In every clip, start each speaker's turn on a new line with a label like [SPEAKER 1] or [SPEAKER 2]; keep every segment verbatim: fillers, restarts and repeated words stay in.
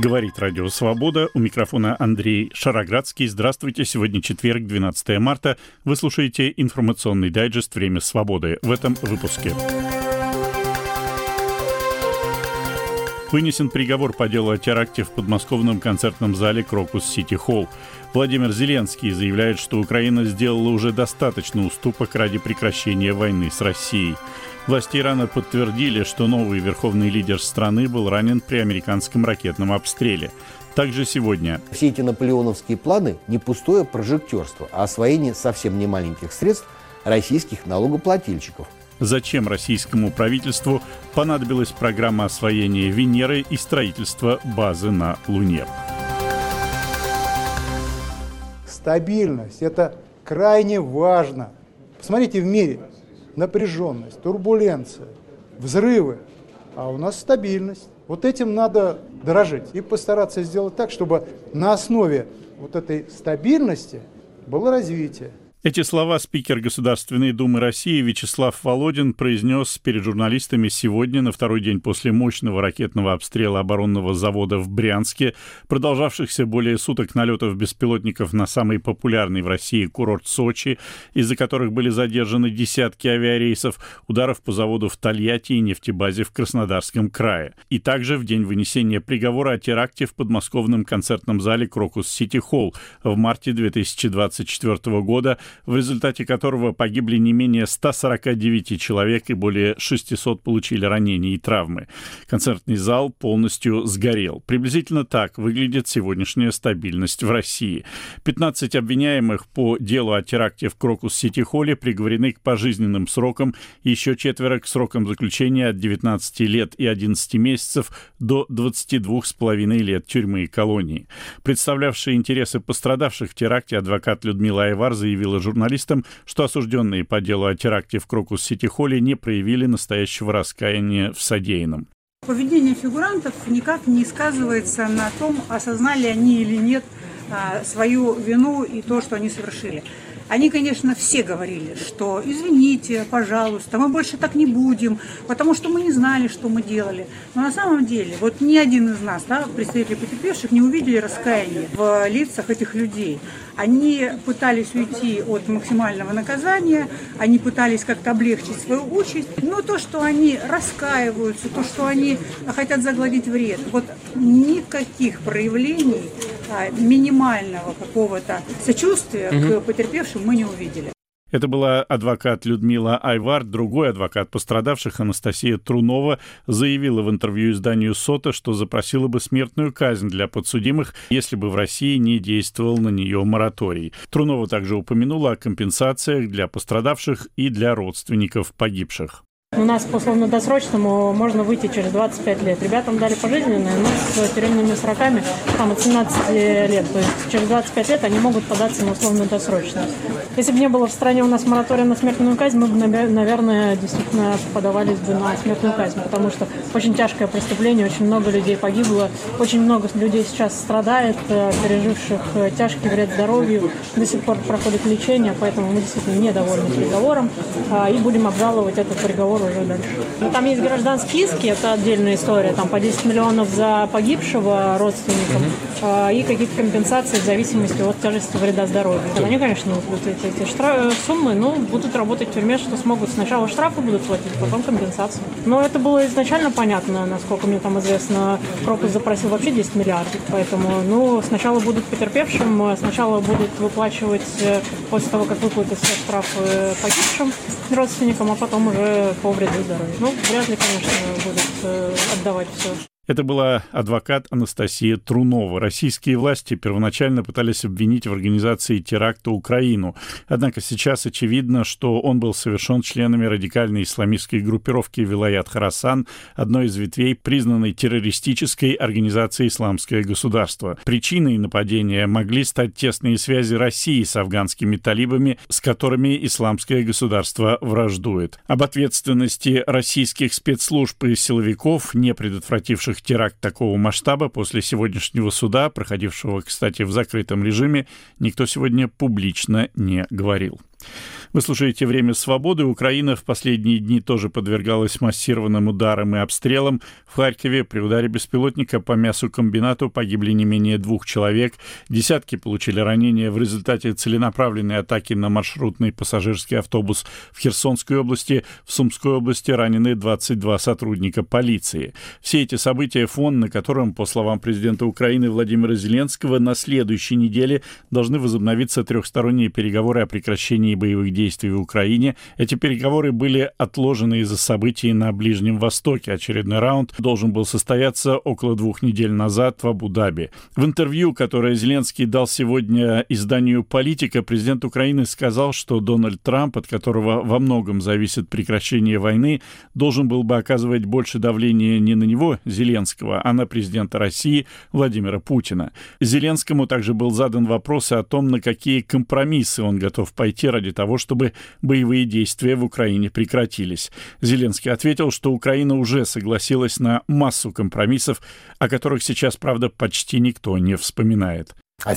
[SPEAKER 1] Говорит Радио Свобода. У микрофона Андрей Шароградский. Здравствуйте. Сегодня четверг, двенадцатое марта. Вы слушаете информационный дайджест «Время свободы». В этом выпуске. Вынесен приговор по делу о теракте в подмосковном концертном зале «Крокус Сити Холл». Владимир Зеленский заявляет, что Украина сделала уже достаточно уступок ради прекращения войны с Россией. Власти Ирана подтвердили, что новый верховный лидер страны был ранен при американском ракетном обстреле. Также сегодня.
[SPEAKER 2] Все эти наполеоновские планы не пустое прожектерство, а освоение совсем не маленьких средств российских налогоплательщиков.
[SPEAKER 1] Зачем российскому правительству понадобилась программа освоения Венеры и строительства базы на Луне?
[SPEAKER 3] Стабильность – это крайне важно. Посмотрите, в мире напряженность, турбуленция, взрывы, а у нас стабильность. Вот этим надо дорожить и постараться сделать так, чтобы на основе вот этой стабильности было развитие.
[SPEAKER 1] Эти слова спикер Государственной Думы России Вячеслав Володин произнес перед журналистами сегодня, на второй день после мощного ракетного обстрела оборонного завода в Брянске, продолжавшихся более суток налетов беспилотников на самый популярный в России курорт Сочи, из-за которых были задержаны десятки авиарейсов, ударов по заводу в Тольятти и нефтебазе в Краснодарском крае. И также в день вынесения приговора о теракте в подмосковном концертном зале «Крокус Сити Холл» в марте две тысячи двадцать четвёртого года, в результате которого погибли не менее ста сорока девяти человек и более шестисот получили ранения и травмы. Концертный зал полностью сгорел. Приблизительно так выглядит сегодняшняя стабильность в России. пятнадцать обвиняемых по делу о теракте в Крокус Сити Холле приговорены к пожизненным срокам, еще четверо к срокам заключения от девятнадцати лет и одиннадцати месяцев до двадцати двух с половиной лет тюрьмы и колонии. Представлявшая интересы пострадавших в теракте адвокат Людмила Айвар заявила журналистам, что осужденные по делу о теракте в Крокус Сити Холле не проявили настоящего раскаяния в содеянном.
[SPEAKER 4] Поведение фигурантов никак не сказывается на том, осознали они или нет свою вину и то, что они совершили. Они, конечно, все говорили, что извините, пожалуйста, мы больше так не будем, потому что мы не знали, что мы делали. Но на самом деле, вот ни один из нас, да, представителей потерпевших, не увидели раскаяния в лицах этих людей. Они пытались уйти от максимального наказания, они пытались как-то облегчить свою участь, но то, что они раскаиваются, то, что они хотят загладить вред, вот никаких проявлений а, минимального какого-то сочувствия угу. к потерпевшим мы не увидели.
[SPEAKER 1] Это была адвокат Людмила Айвар. Другой адвокат пострадавших, Анастасия Трунова, заявила в интервью изданию «Сота», что запросила бы смертную казнь для подсудимых, если бы в России не действовал на нее мораторий. Трунова также упомянула о компенсациях для пострадавших и для родственников погибших.
[SPEAKER 5] У нас по условно-досрочному можно выйти через двадцать пять лет. Ребятам дали пожизненное, но с тюремными сроками там, от семнадцати лет. То есть через двадцать пять лет они могут податься на условно-досрочное. Если бы не было в стране у нас моратория на смертную казнь, мы бы, наверное, действительно подавались бы на смертную казнь, потому что очень тяжкое преступление, очень много людей погибло, очень много людей сейчас страдает, переживших тяжкий вред здоровью, до сих пор проходит лечение, поэтому мы действительно недовольны приговором и будем обжаловать этот приговор уже дальше. Но там есть гражданские иски, это отдельная история, там по десять миллионов за погибшего родственникам mm-hmm. и какие-то компенсации в зависимости от тяжести вреда здоровью. Они, конечно, будут эти, эти штраф, суммы, но будут работать в тюрьме, что смогут. Сначала штрафы будут платить, потом компенсацию. Но это было изначально понятно, насколько мне там известно. Крокус запросил вообще десять миллиардов, поэтому ну, сначала будут потерпевшим, сначала будут выплачивать после того, как выплатят все штрафы погибшим родственникам, а потом уже по вреду здоровью. Ну, вряд ли, конечно, будут э, отдавать все.
[SPEAKER 1] Это была адвокат Анастасия Трунова. Российские власти первоначально пытались обвинить в организации теракта Украину. Однако сейчас очевидно, что он был совершен членами радикальной исламистской группировки Вилаят Хорасан, одной из ветвей признанной террористической организации «Исламское государство». Причиной нападения могли стать тесные связи России с афганскими талибами, с которыми «Исламское государство» враждует. Об ответственности российских спецслужб и силовиков, не предотвративших теракт такого масштаба, после сегодняшнего суда, проходившего, кстати, в закрытом режиме, никто сегодня публично не говорил. Вы слушаете «Время свободы». Украина в последние дни тоже подвергалась массированным ударам и обстрелам. В Харькове при ударе беспилотника по мясокомбинату погибли не менее двух человек. Десятки получили ранения в результате целенаправленной атаки на маршрутный пассажирский автобус в Херсонской области. В Сумской области ранены двадцать два сотрудника полиции. Все эти события — фон, на котором, по словам президента Украины Владимира Зеленского, на следующей неделе должны возобновиться трехсторонние переговоры о прекращении боевых действий в Украине. Эти переговоры были отложены из-за событий на Ближнем Востоке. Очередной раунд должен был состояться около двух недель назад в Абу-Даби. В интервью, которое Зеленский дал сегодня изданию «Политика», президент Украины сказал, что Дональд Трамп, от которого во многом зависит прекращение войны, должен был бы оказывать больше давления не на него, Зеленского, а на президента России Владимира Путина. Зеленскому также был задан вопрос о том, на какие компромиссы он готов пойти ради того, чтобы боевые действия в Украине прекратились. Зеленский ответил, что Украина уже согласилась на массу компромиссов, о которых сейчас, правда, почти никто не вспоминает.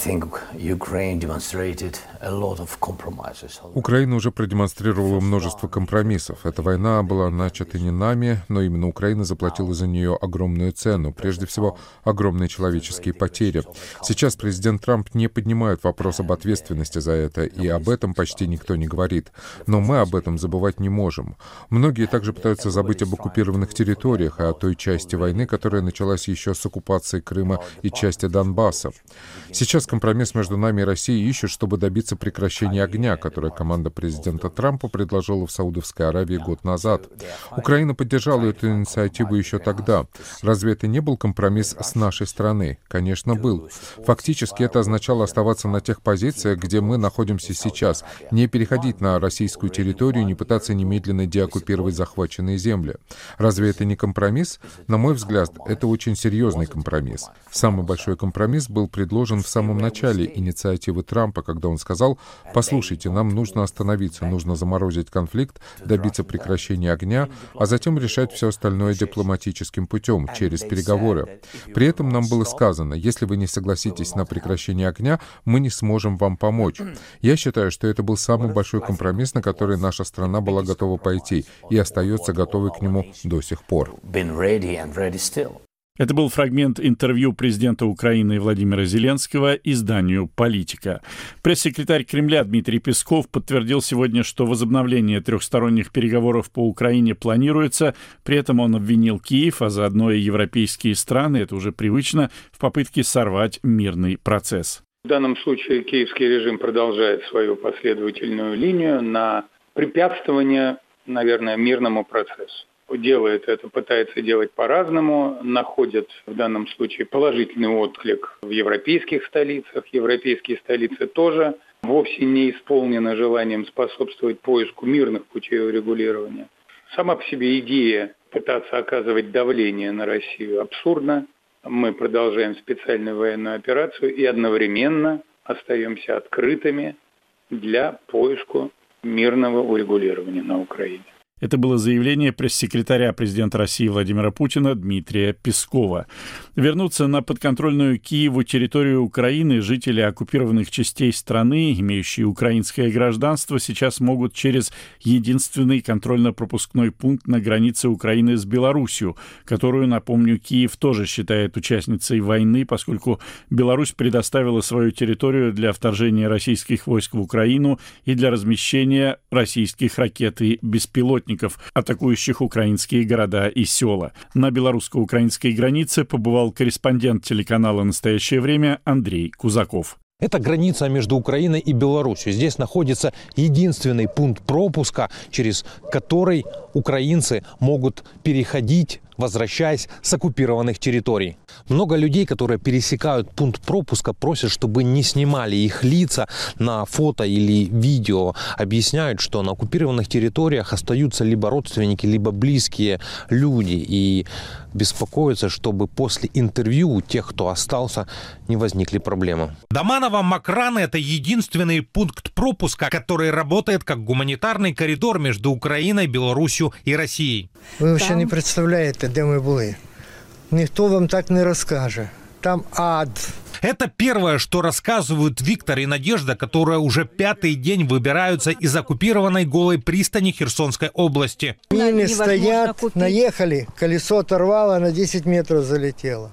[SPEAKER 6] Украина уже продемонстрировала множество компромиссов. Эта война была начата не нами, но именно Украина заплатила за нее огромную цену, прежде всего огромные человеческие потери. Сейчас президент Трамп не поднимает вопрос об ответственности за это, и об этом почти никто не говорит. Но мы об этом забывать не можем. Многие также пытаются забыть об оккупированных территориях, и о той части войны, которая началась еще с оккупацией Крыма и части Донбасса. Сейчас компромисс между нами и Россией ищут, чтобы добиться прекращения огня, которое команда президента Трампа предложила в Саудовской Аравии год назад. Украина поддержала эту инициативу еще тогда. Разве это не был компромисс с нашей стороны? Конечно, был. Фактически это означало оставаться на тех позициях, где мы находимся сейчас, не переходить на российскую территорию, не пытаться немедленно деоккупировать захваченные земли. Разве это не компромисс? На мой взгляд, это очень серьезный компромисс. Самый большой компромисс был предложен в самом В самом начале инициативы Трампа, когда он сказал: «Послушайте, нам нужно остановиться, нужно заморозить конфликт, добиться прекращения огня, а затем решать все остальное дипломатическим путем, через переговоры». При этом нам было сказано: «Если вы не согласитесь на прекращение огня, мы не сможем вам помочь». Я считаю, что это был самый большой компромисс, на который наша страна была готова пойти и остается готовой к нему до сих пор.
[SPEAKER 1] Это был фрагмент интервью президента Украины Владимира Зеленского изданию «Политика». Пресс-секретарь Кремля Дмитрий Песков подтвердил сегодня, что возобновление трехсторонних переговоров по Украине планируется. При этом он обвинил Киев, а заодно и европейские страны, это уже привычно, в попытке сорвать мирный процесс.
[SPEAKER 7] В данном случае киевский режим продолжает свою последовательную линию на препятствование, наверное, мирному процессу. Делает это, пытается делать по-разному, находит в данном случае положительный отклик в европейских столицах. Европейские столицы тоже вовсе не исполнены желанием способствовать поиску мирных путей урегулирования. Сама по себе идея пытаться оказывать давление на Россию абсурдна. Мы продолжаем специальную военную операцию и одновременно остаемся открытыми для поиска мирного урегулирования на Украине.
[SPEAKER 1] Это было заявление пресс-секретаря президента России Владимира Путина Дмитрия Пескова. Вернуться на подконтрольную Киеву территорию Украины жители оккупированных частей страны, имеющие украинское гражданство, сейчас могут через единственный контрольно-пропускной пункт на границе Украины с Беларусью, которую, напомню, Киев тоже считает участницей войны, поскольку Беларусь предоставила свою территорию для вторжения российских войск в Украину и для размещения российских ракет и беспилотников, атакующих украинские города и села. На белорусско-украинской границе побывал корреспондент телеканала «Настоящее время» Андрей Кузаков.
[SPEAKER 8] Это граница между Украиной и Беларусью. Здесь находится единственный пункт пропуска, через который украинцы могут переходить, возвращаясь с оккупированных территорий. Много людей, которые пересекают пункт пропуска, просят, чтобы не снимали их лица на фото или видео. Объясняют, что на оккупированных территориях остаются либо родственники, либо близкие люди. И беспокоятся, чтобы после интервью у тех, кто остался, не возникли проблемы.
[SPEAKER 9] Доманово-Макраны – это единственный пункт пропуска, который работает как гуманитарный коридор между Украиной, Беларусью и Россией.
[SPEAKER 10] Ви взагалі не представляєте, де ми були. Ніхто вам так не розкаже. Там ад.
[SPEAKER 9] Это первое, что рассказывают Виктор и Надежда, которые уже пятый день выбираются из оккупированной Голой пристани Херсонской области.
[SPEAKER 10] Мины стоят, купить. Наехали, колесо оторвало, на десять метров залетело.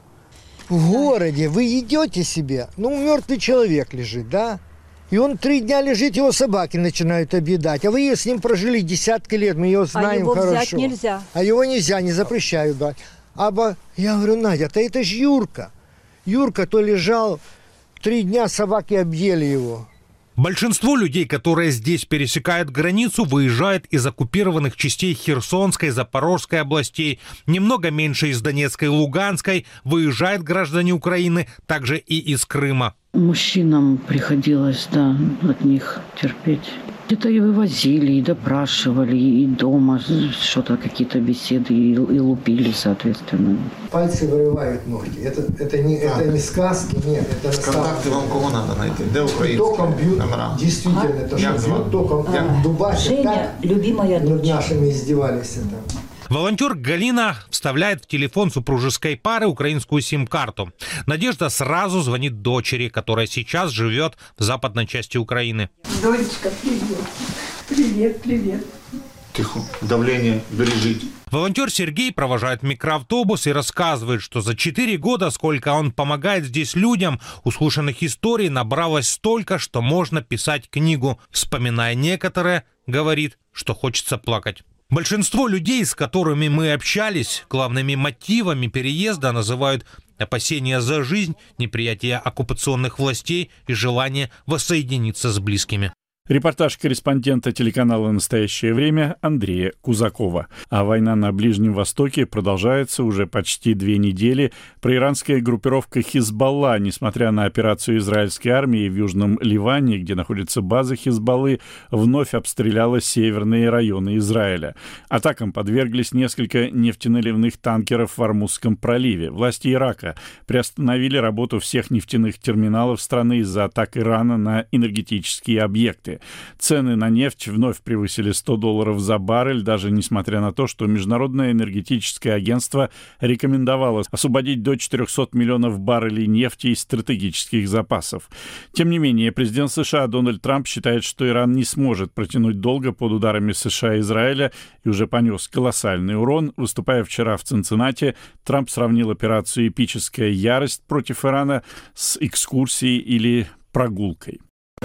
[SPEAKER 10] В городе вы идете себе, ну мертвый человек лежит, да? И он три дня лежит, его собаки начинают объедать. А вы с ним прожили десятки лет, мы его знаем
[SPEAKER 11] а его
[SPEAKER 10] хорошо.
[SPEAKER 11] Взять нельзя.
[SPEAKER 10] А его нельзя, не запрещают брать. А я говорю, Надя, да это ж Юрка. Юрка то лежал, три дня собаки объели его.
[SPEAKER 9] Большинство людей, которые здесь пересекают границу, выезжают из оккупированных частей Херсонской, Запорожской областей. Немного меньше из Донецкой и Луганской выезжают граждане Украины, также и из Крыма.
[SPEAKER 12] Мужчинам приходилось, да, от них терпеть. Где-то и вывозили, и допрашивали, и дома что-то, какие-то беседы, и, и лупили, соответственно.
[SPEAKER 10] Пальцы вырывают ногти. Это, это, не, а, это не сказки, нет. Это
[SPEAKER 13] контакты вам кого надо найти? Где украинские?
[SPEAKER 10] Током бьют, номера. Действительно, а? Это что, бьют током, а, дубасят.
[SPEAKER 12] Женя,
[SPEAKER 10] так,
[SPEAKER 12] любимая дочь.
[SPEAKER 10] Над нашими издевались это.
[SPEAKER 9] Волонтер Галина вставляет в телефон супружеской пары украинскую сим-карту. Надежда сразу звонит дочери, которая сейчас живет в западной части Украины.
[SPEAKER 11] Дочка, привет. Привет, привет.
[SPEAKER 13] Тихо, давление, бережите.
[SPEAKER 9] Волонтер Сергей провожает микроавтобус и рассказывает, что за четыре года, сколько он помогает здесь людям, услышанных историй набралось столько, что можно писать книгу. Вспоминая некоторые, говорит, что хочется плакать. Большинство людей, с которыми мы общались, главными мотивами переезда называют опасения за жизнь, неприятие оккупационных властей и желание воссоединиться с близкими.
[SPEAKER 1] Репортаж корреспондента телеканала «Настоящее время» Андрея Кузакова. А война на Ближнем Востоке продолжается уже почти две недели. Проиранская группировка «Хизбалла», несмотря на операцию израильской армии в Южном Ливане, где находится база «Хизбаллы», вновь обстреляла северные районы Израиля. Атакам подверглись несколько нефтеналивных танкеров в Ормузском проливе. Власти Ирака приостановили работу всех нефтяных терминалов страны из-за атак Ирана на энергетические объекты. Цены на нефть вновь превысили сто долларов за баррель, даже несмотря на то, что Международное энергетическое агентство рекомендовало освободить до четырехсот миллионов баррелей нефти из стратегических запасов. Тем не менее, президент США Дональд Трамп считает, что Иран не сможет протянуть долго под ударами США и Израиля и уже понес колоссальный урон. Выступая вчера в Цинциннати, Трамп сравнил операцию «Эпическая ярость» против Ирана с экскурсией или прогулкой.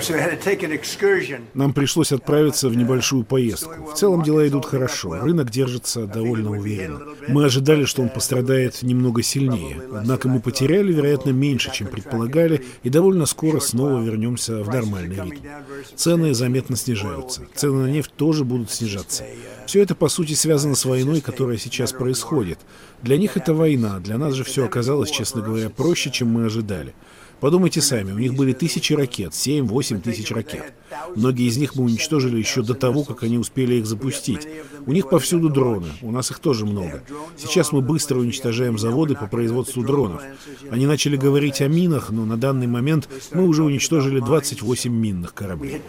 [SPEAKER 14] Нам пришлось отправиться в небольшую поездку. В целом дела идут хорошо, рынок держится довольно уверенно. Мы ожидали, что он пострадает немного сильнее, однако мы потеряли, вероятно, меньше, чем предполагали, и довольно скоро снова вернемся в нормальный ритм. Цены заметно снижаются, цены на нефть тоже будут снижаться. Все это, по сути, связано с войной, которая сейчас происходит. Для них это война, для нас же все оказалось, честно говоря, проще, чем мы ожидали. Подумайте сами, у них были тысячи ракет, семь-восемь тысяч ракет. Многие из них мы уничтожили еще до того, как они успели их запустить. У них повсюду дроны, у нас их тоже много. Сейчас мы быстро уничтожаем заводы по производству дронов. Они начали говорить о минах, но на данный момент мы уже уничтожили двадцать восемь минных кораблей.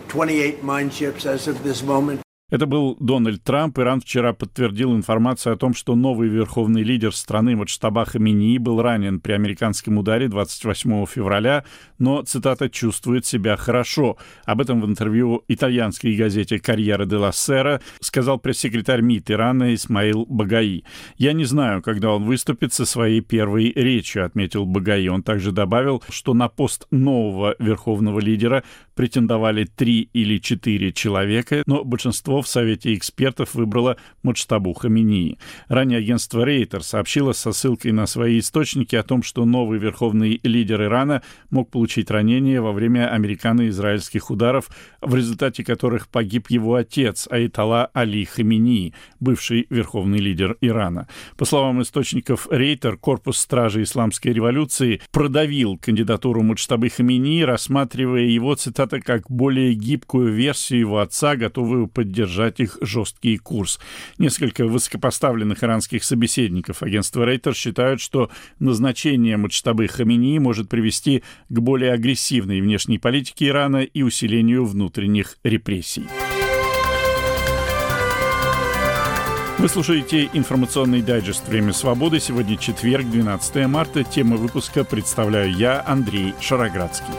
[SPEAKER 1] Это был Дональд Трамп. Иран вчера подтвердил информацию о том, что новый верховный лидер страны Муджтаба Хаминеи был ранен при американском ударе двадцать восьмого февраля, но, цитата, «чувствует себя хорошо». Об этом в интервью итальянской газете «Карьера де ла Сера» сказал пресс-секретарь МИД Ирана Исмаил Багаи. «Я не знаю, когда он выступит со своей первой речью», — отметил Багаи. Он также добавил, что на пост нового верховного лидера претендовали три или четыре человека, но большинство в Совете экспертов выбрало Муджтабу Хаминеи. Ранее агентство Рейтер сообщило со ссылкой на свои источники о том, что новый верховный лидер Ирана мог получить ранение во время американо-израильских ударов, в результате которых погиб его отец Аятолла Али Хаминеи, бывший верховный лидер Ирана. По словам источников Рейтер, корпус стражи исламской революции продавил кандидатуру Муджтабы Хаминеи, рассматривая его, цитата, как более гибкую версию его отца, готовую поддержать их жесткий курс. Несколько высокопоставленных иранских собеседников агентства Рейтер считают, что назначение Муджтабы Хаминеи может привести к более агрессивной внешней политике Ирана и усилению внутренних репрессий. Вы слушаете информационный дайджест «Время свободы». Сегодня четверг, двенадцатое марта. Тему выпуска представляю я, Андрей Шароградский.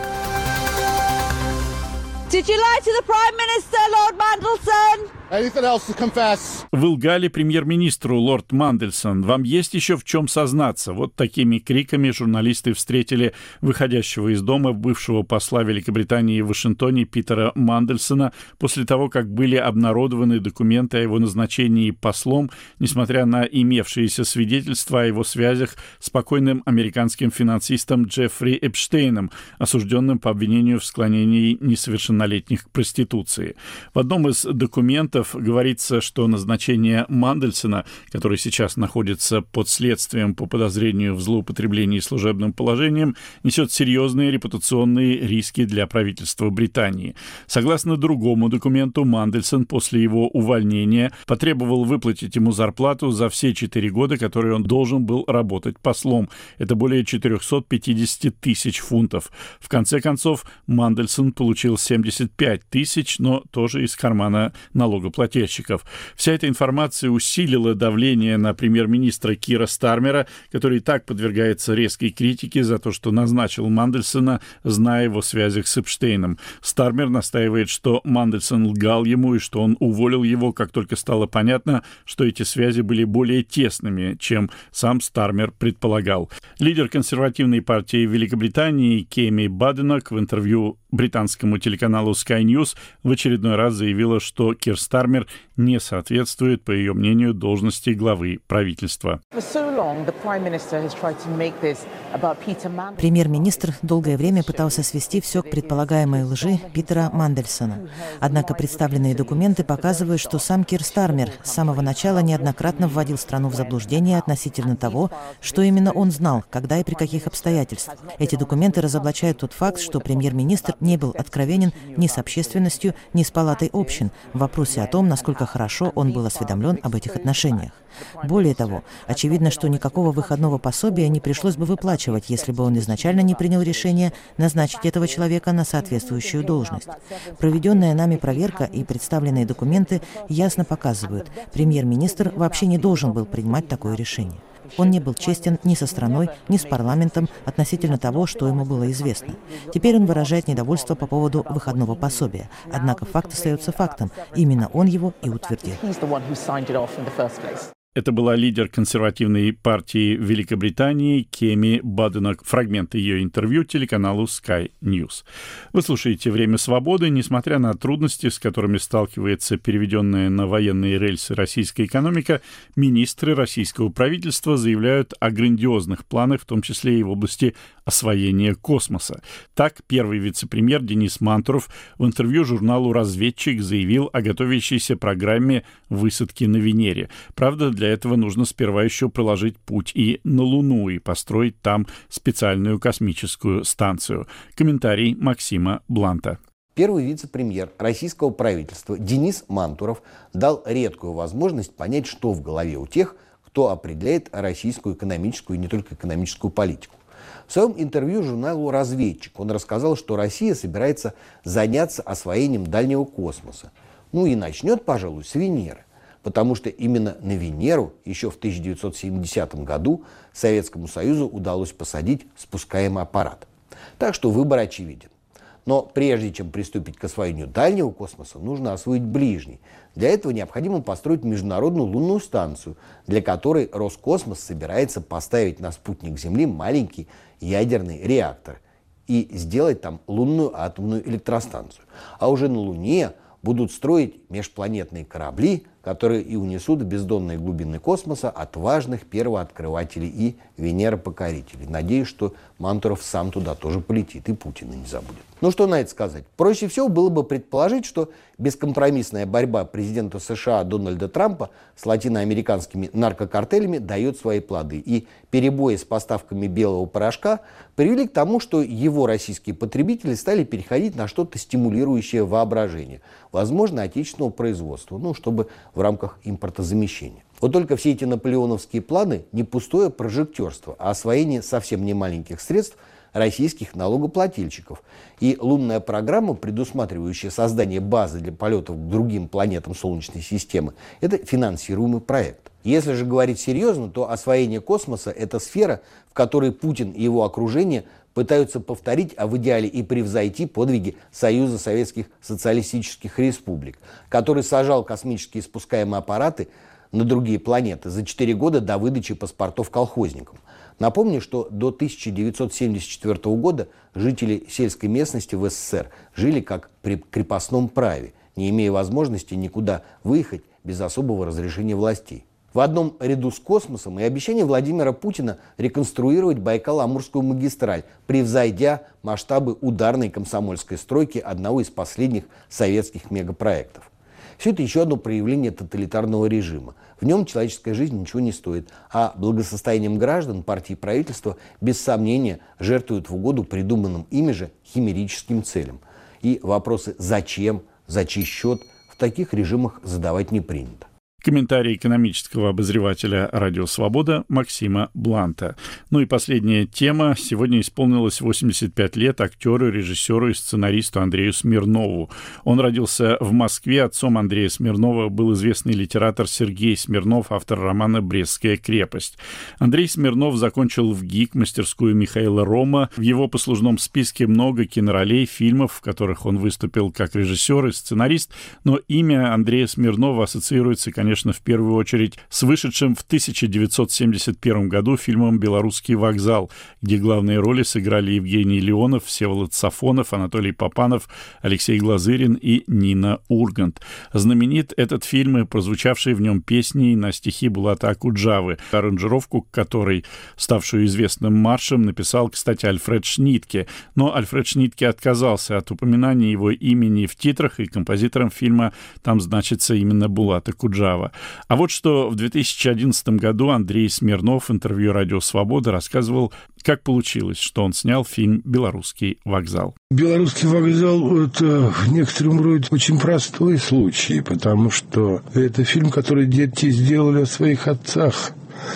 [SPEAKER 15] Did you lie to the Prime Minister, Lord Mandelson?
[SPEAKER 16] Anything else to confess?
[SPEAKER 1] Вы лгали премьер-министру, лорд Мандельсон. Вам есть еще в чем сознаться. Вот такими криками журналисты встретили выходящего из дома бывшего посла Великобритании в Вашингтоне Питера Мандельсона после того, как были обнародованы документы о его назначении послом, несмотря на имевшиеся свидетельства о его связях с покойным американским финансистом Джеффри Эпштейном, осужденным по обвинению в склонении несовершеннолетних к проституции. В одном из документов говорится, что назначение Мандельсона, который сейчас находится под следствием по подозрению в злоупотреблении служебным положением, несет серьезные репутационные риски для правительства Британии. Согласно другому документу, Мандельсон после его увольнения потребовал выплатить ему зарплату за все четыре года, которые он должен был работать послом. Это более четыреста пятьдесят тысяч фунтов. В конце концов, Мандельсон получил семьдесят пять тысяч, но тоже из кармана налогоплательщиков. Вся эта информация усилила давление на премьер-министра Кира Стармера, который и так подвергается резкой критике за то, что назначил Мандельсона, зная его связях с Эпштейном. Стармер настаивает, что Мандельсон лгал ему и что он уволил его, как только стало понятно, что эти связи были более тесными, чем сам Стармер предполагал. Лидер консервативной партии Великобритании Кеми Баденок в интервью британскому телеканалу Sky News в очередной раз заявила, что Кир Стармер не соответствует, по ее мнению, должности главы правительства.
[SPEAKER 17] Премьер-министр долгое время пытался свести все к предполагаемой лжи Питера Мандельсона. Однако представленные документы показывают, что сам Кир Стармер с самого начала неоднократно вводил страну в заблуждение относительно того, что именно он знал, когда и при каких обстоятельствах. Эти документы разоблачают тот факт, что премьер-министр не был откровенен ни с общественностью, ни с палатой общин в вопросе о том, насколько хорошо он был осведомлен об этих отношениях. Более того, очевидно, что никакого выходного пособия не пришлось бы выплачивать, если бы он изначально не принял решение назначить этого человека на соответствующую должность. Проведенная нами проверка и представленные документы ясно показывают, премьер-министр вообще не должен был принимать такое решение. Он не был честен ни со страной, ни с парламентом относительно того, что ему было известно. Теперь он выражает недовольство по поводу выходного пособия. Однако факт остается фактом. Именно он его и утвердил.
[SPEAKER 1] Это была лидер консервативной партии Великобритании Кеми Баденок. Фрагмент ее интервью телеканалу Sky News. Вы слушаете «Время свободы». Несмотря на трудности, с которыми сталкивается переведенная на военные рельсы российская экономика, министры российского правительства заявляют о грандиозных планах, в том числе и в области освоения космоса. Так, первый вице-премьер Денис Мантуров в интервью журналу «Разведчик» заявил о готовящейся программе высадки на Венере. Правда, для этого нужно сперва еще проложить путь и на Луну и построить там специальную космическую станцию. Комментарий Максима Бланта.
[SPEAKER 2] Первый вице-премьер российского правительства Денис Мантуров дал редкую возможность понять, что в голове у тех, кто определяет российскую экономическую и не только экономическую политику. В своем интервью журналу «Разведчик» он рассказал, что Россия собирается заняться освоением дальнего космоса. Ну и начнет, пожалуй, с Венеры. Потому что именно на Венеру еще в тысяча девятьсот семидесятом году Советскому Союзу удалось посадить спускаемый аппарат. Так что выбор очевиден. Но прежде чем приступить к освоению дальнего космоса, нужно освоить ближний. Для этого необходимо построить международную лунную станцию, для которой Роскосмос собирается поставить на спутник Земли маленький ядерный реактор и сделать там лунную атомную электростанцию. А уже на Луне будут строить межпланетные корабли, которые и унесут в бездонные глубины космоса отважных первооткрывателей и венеропокорителей. Надеюсь, что Мантуров сам туда тоже полетит и Путина не забудет. Ну что на это сказать? Проще всего было бы предположить, что бескомпромиссная борьба президента США Дональда Трампа с латиноамериканскими наркокартелями дает свои плоды. И перебои с поставками белого порошка привели к тому, что его российские потребители стали переходить на что-то стимулирующее воображение. Возможно, отечественного производства, ну, чтобы в рамках импортозамещения. Вот только все эти наполеоновские планы не пустое прожектерство, а освоение совсем не маленьких средств российских налогоплательщиков. И лунная программа, предусматривающая создание базы для полетов к другим планетам Солнечной системы, это финансируемый проект. Если же говорить серьезно, то освоение космоса – это сфера, в которой Путин и его окружение пытаются повторить, а в идеале и превзойти подвиги Союза Советских Социалистических Республик, который сажал космические спускаемые аппараты на другие планеты за четыре года до выдачи паспортов колхозникам. Напомню, что до тысяча девятьсот семьдесят четвёртого года жители сельской местности в СССР жили как при крепостном праве, не имея возможности никуда выехать без особого разрешения властей. В одном ряду с космосом и обещание Владимира Путина реконструировать Байкало-Амурскую магистраль, превзойдя масштабы ударной комсомольской стройки одного из последних советских мегапроектов. Все это еще одно проявление тоталитарного режима. В нем человеческая жизнь ничего не стоит, а благосостоянием граждан партии и правительства без сомнения жертвуют в угоду придуманным ими же химерическим целям. И вопросы «зачем?», «за чей счет?» в таких режимах задавать не принято.
[SPEAKER 1] Комментарий экономического обозревателя «Радио Свобода» Максима Бланта. Ну и последняя тема. Сегодня исполнилось восемьдесят пять лет актеру, режиссеру и сценаристу Андрею Смирнову. Он родился в Москве. Отцом Андрея Смирнова был известный литератор Сергей Смирнов, автор романа «Брестская крепость». Андрей Смирнов закончил в ГИК мастерскую Михаила Рома. В его послужном списке много киноролей, фильмов, в которых он выступил как режиссер и сценарист, но имя Андрея Смирнова ассоциируется, конечно, Конечно, в первую очередь с вышедшим в тысяча девятьсот семьдесят первом году фильмом «Белорусский вокзал», где главные роли сыграли Евгений Леонов, Всеволод Сафонов, Анатолий Попанов, Алексей Глазырин и Нина Ургант. Знаменит этот фильм и прозвучавшие в нем песни на стихи Булата Акуджавы, аранжировку которой, ставшую известным маршем, написал, кстати, Альфред Шнитке. Но Альфред Шнитке отказался от упоминания его имени в титрах, и композитором фильма там значится именно Булат Акуджава. А вот что в две тысячи одиннадцатом году Андрей Смирнов в интервью «Радио Свобода» рассказывал, как получилось, что он снял фильм «Белорусский вокзал».
[SPEAKER 18] «Белорусский вокзал» — это в некотором роде очень простой случай, потому что это фильм, который дети сделали о своих отцах.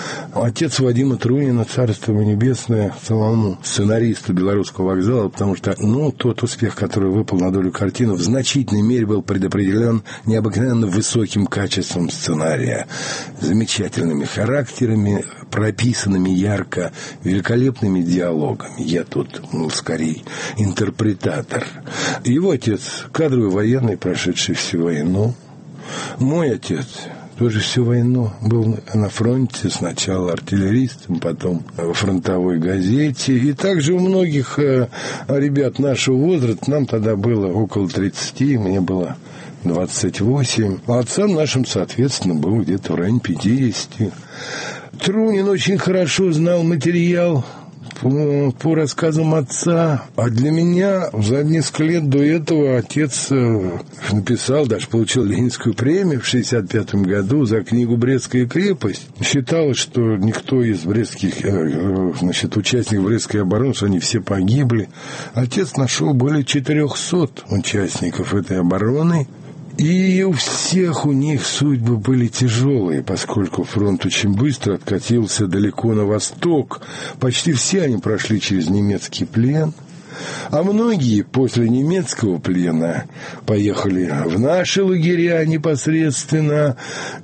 [SPEAKER 18] Отец Вадима Трунина, царство ему небесное, самому сценаристу «Белорусского вокзала», потому что, ну, тот успех, который выпал на долю картины, в значительной мере был предопределен необыкновенно высоким качеством сценария, замечательными характерами, прописанными ярко, великолепными диалогами. Я тут, ну, скорее, интерпретатор. Его отец — кадровый военный, прошедший всю войну. Мой отец тоже всю войну был на фронте, сначала артиллеристом, потом в фронтовой газете. И также у многих э, ребят нашего возраста, нам тогда было около тридцати, мне было двадцать восемь. А отцам нашим, соответственно, было где-то в районе пятидесяти. Трунин очень хорошо знал материал по, по рассказам отца. А для меня за несколько лет до этого отец написал, даже получил Ленинскую премию в шестьдесят пятом году за книгу «Брестская крепость». Считалось, что никто из брестских, значит, участников Брестской обороны, что они все погибли. Отец нашел более четырехсот участников этой обороны. И у всех у них судьбы были тяжелые, поскольку фронт очень быстро откатился далеко на восток. Почти все они прошли через немецкий плен. А многие после немецкого плена поехали в наши лагеря непосредственно.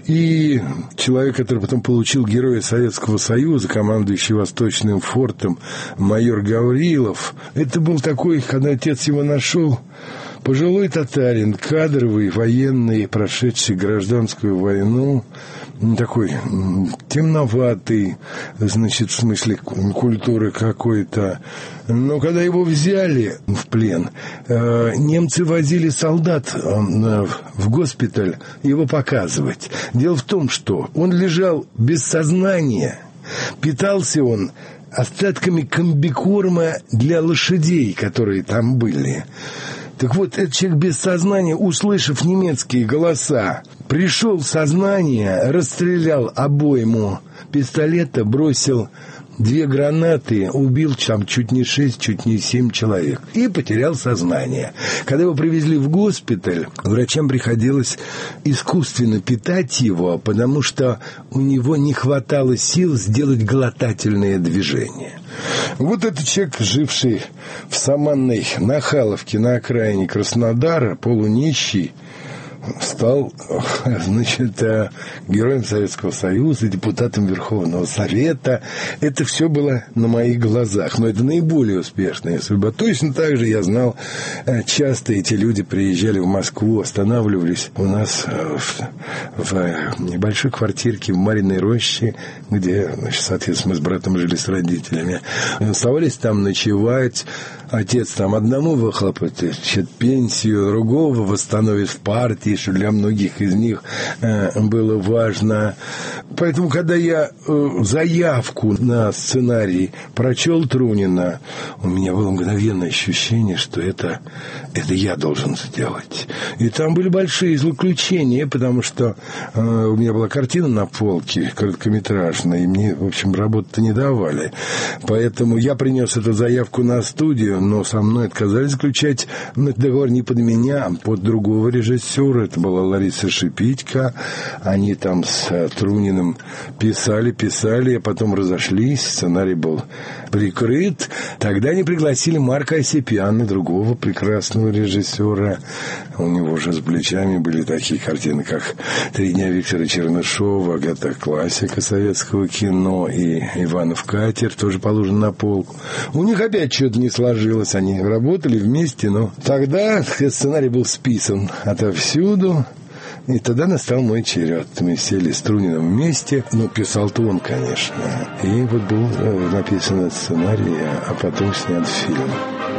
[SPEAKER 18] И человек, который потом получил Героя Советского Союза, командующий Восточным фортом, майор Гаврилов, это был такой, когда отец его нашел, пожилой татарин, кадровый, военный, прошедший гражданскую войну, такой темноватый, значит, в смысле культуры какой-то. Но когда его взяли в плен, немцы возили солдат в госпиталь его показывать. Дело в том, что он лежал без сознания, питался он остатками комбикорма для лошадей, которые там были. Так вот, этот человек без сознания, услышав немецкие голоса, пришел в сознание, расстрелял обойму пистолета, бросил две гранаты, убил там чуть не шесть, чуть не семь человек и потерял сознание. Когда его привезли в госпиталь, врачам приходилось искусственно питать его, потому что у него не хватало сил сделать глотательные движения. Вот этот человек, живший в Саманной Нахаловке на окраине Краснодара, полунищий, стал, значит, героем Советского Союза, депутатом Верховного Совета. Это все было на моих глазах. Но это наиболее успешная судьба. Точно так же я знал, часто эти люди приезжали в Москву, останавливались у нас в, в небольшой квартирке в Мариной роще, где, значит, соответственно, мы с братом жили с родителями. Оставались там ночевать. Отец там одному выхлопотает пенсию, другого восстановит в партии, что для многих из них э, было важно. Поэтому, когда я э, заявку на сценарий прочел Трунина, у меня было мгновенное ощущение, что это, это я должен сделать. И там были большие злоключения, потому что э, у меня была картина на полке, короткометражная, и мне, в общем, работы-то не давали. Поэтому я принес эту заявку на студию, но со мной отказались заключать договор не под меня, а под другого режиссера. Это была Лариса Шипитько. Они там с Труниным писали, писали, а потом разошлись. Сценарий был прикрыт. Тогда они пригласили Марка Осипяна, другого прекрасного режиссера. У него уже с плечами были такие картины, как «Три дня» Виктора Чернышова, это классика советского кино, и «Иванов катер» тоже положен на полку. У них опять что-то не сложилось. Они работали вместе, но тогда сценарий был списан отовсюду. И тогда настал мой черед. Мы сели с Труниным вместе. Ну, писал-то он, конечно. И вот был написан этот сценарий, а потом снят фильм.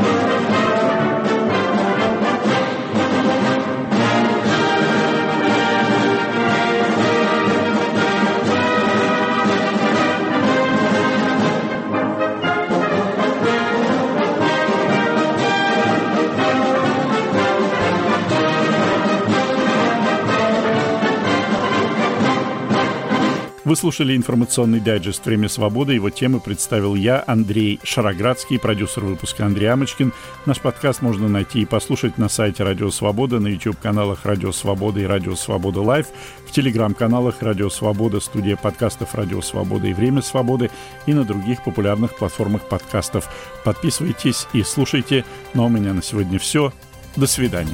[SPEAKER 1] Вы слушали информационный дайджест «Время свободы». Его темы представил я, Андрей Шароградский, продюсер выпуска Андрей Амочкин. Наш подкаст можно найти и послушать на сайте Радио Свобода, на YouTube-каналах Радио Свобода и Радио Свобода Лайв, в телеграм-каналах Радио Свобода, студия подкастов Радио Свобода и Время свободы и на других популярных платформах подкастов. Подписывайтесь и слушайте. Ну а у меня на сегодня все. До свидания.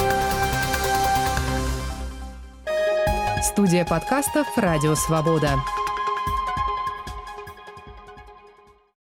[SPEAKER 19] Студия подкастов «Радио Свобода».